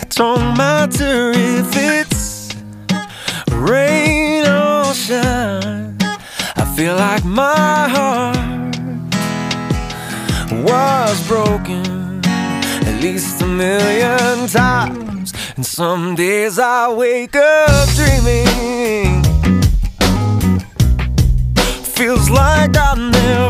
Don't matter if it's rain or shine, I feel like my heart was broken at least 1,000,000 times. And some days I wake up dreaming, feels like I'll never